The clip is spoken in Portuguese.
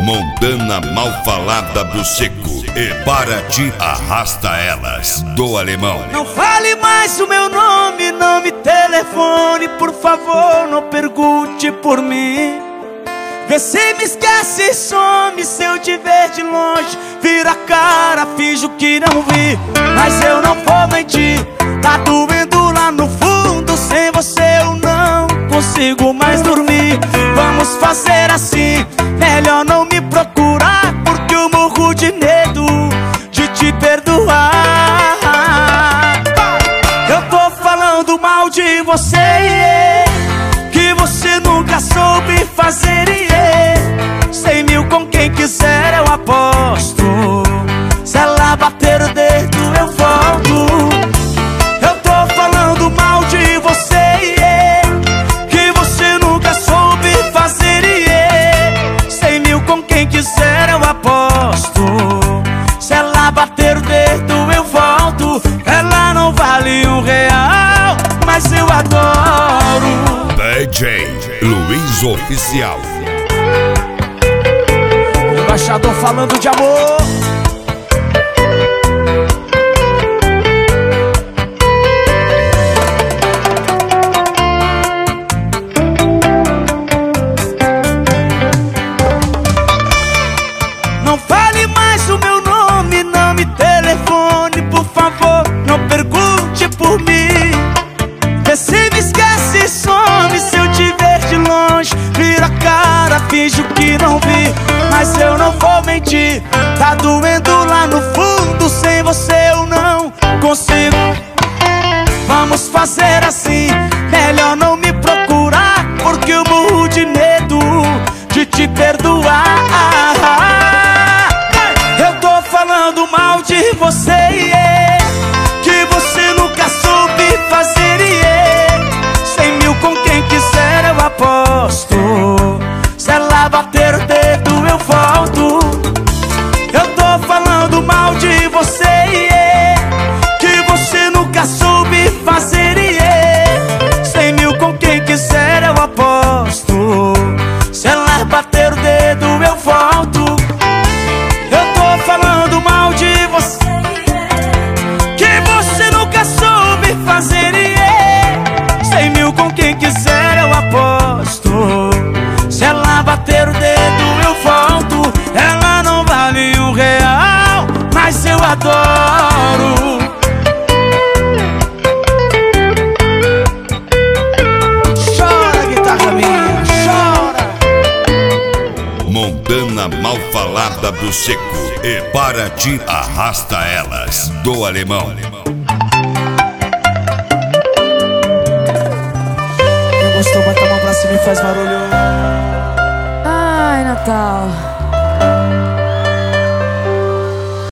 Montana mal falada do seco e para ti arrasta elas do alemão. Não fale mais o meu nome, não me telefone, por favor, não pergunte por mim. Vê se me esquece e some, se eu te ver de longe, vira a cara, finjo que não vi. Mas eu não vou mentir, tá doendo lá no fundo, sem você eu não consigo mais dormir. Vamos fazer assim, melhor não me procurar, porque eu morro de medo de te perdoar. Eu tô falando mal de você, que você nunca soube fazer, 100 mil com quem quiser eu aposto. Se ela bater o dedo eu volto. Eu tô falando mal de você, que você nunca soube fazer, 100 mil com quem quiser eu aposto. Se ela bater o dedo eu volto. Ela não vale R$1, mas eu adoro. DJ Luiz Oficial. Embaixador falando de amor. Não fale mais o meu nome, não me telefone, por favor, não pergunte por mim. Vê se me esquece e some, se eu te ver de longe, vira a cara, finjo que não vi. Mas eu não vou mentir, tá doendo lá no fundo, sem você eu não consigo. Vamos fazer assim, melhor não me procurar, porque eu morro de medo de te perdoar. Eu tô falando mal de você, que você nunca soube fazer, 100 mil com quem quiser eu aposto. Se ela bater o dedo eu volto. Eu tô falando mal de você, que você nunca soube fazer, 100 mil com quem quiser eu aposto. Se ela bater o dedo eu volto. Eu tô falando mal de você, que você nunca soube fazer, 100 mil com quem quiser eu aposto. Se ela bater o dedo eu volto. Ela não vale R$1, mas eu adoro. Chora, guitarra minha, chora. Montana mal falada do seco e para ti arrasta elas do alemão. Quem gostou, bota a mão pra cima e faz barulho. Ai, Natal.